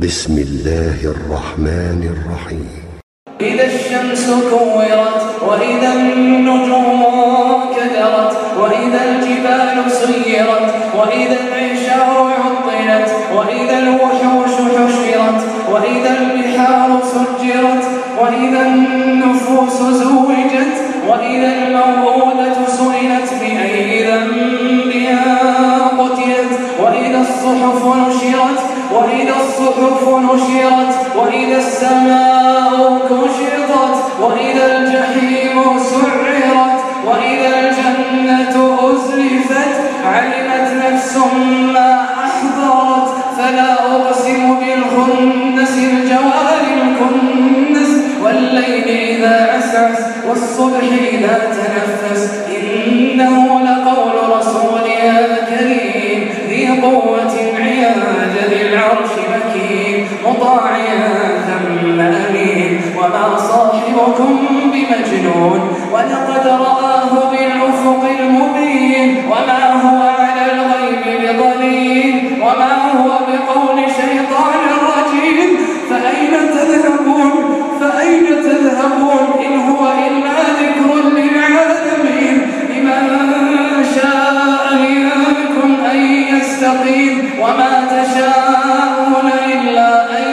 بسم الله الرحمن الرحيم. إذا الشمس كورت وإذا النجوم كدرت وإذا الجبال سيرت وإذا العشار عطلت وإذا الوحوش حشرت وإذا البحار سجرت وإذا النفوس زوجت وإذا الموءودة سئلت بأي ذنب قتلت وإذا الصحف نشرت وإذا السماء كشطت وإذا الجحيم سعرت وإذا الجنة أزلفت علمت نفس ما أحضرت فلا أقسم بالخنس الجوار الكنس والليل إذا عسعس والصبح إذا تنفس إنه لقول رسول كريم ذي قوة عند ذي العرش مكين مطاع ثم أمين وما صاحبكم بمجنون ولقد رآه بالأفق المبين وما هو على الغيب بضنين وما هو بقول شيطان رجيم فأين تذهبون إن هو إلا ذكر للعالمين لمن شاء منكم أن يستقيم وما تشاءون إلا أن